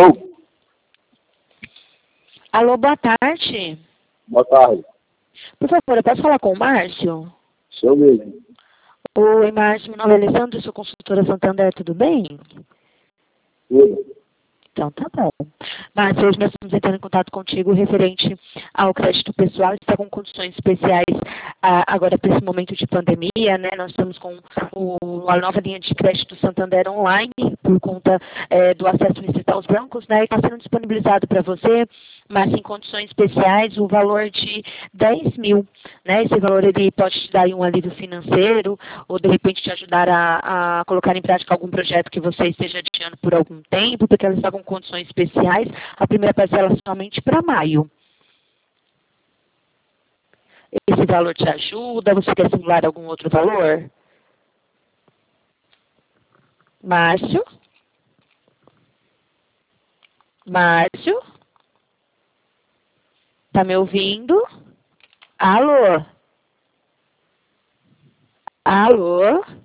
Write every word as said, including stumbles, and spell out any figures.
Alô? Alô, boa tarde. Boa tarde. Por favor, eu posso falar com o Márcio? Sou mesmo. Oi, Márcio, meu nome é Alessandra, eu sou consultora Santander, tudo bem? Tudo. Então, tá bom. Márcio, hoje nós estamos entrando em contato contigo referente ao crédito pessoal, está com condições especiais ah, agora para esse momento de pandemia, né? Nós estamos com o, a nova linha de crédito Santander Online, por conta eh, do acesso municipal aos bancos, né? E está sendo disponibilizado para você, mas em condições especiais, o valor de dez mil, né? Esse valor ele pode te dar aí um alívio financeiro, ou de repente te ajudar a, a colocar em prática algum projeto que você esteja adiando por algum tempo, porque elas estavam com condições especiais, a primeira parcela somente para maio. Esse valor te ajuda? Você quer simular algum outro valor? Márcio? Márcio? Tá me ouvindo? Alô? Alô?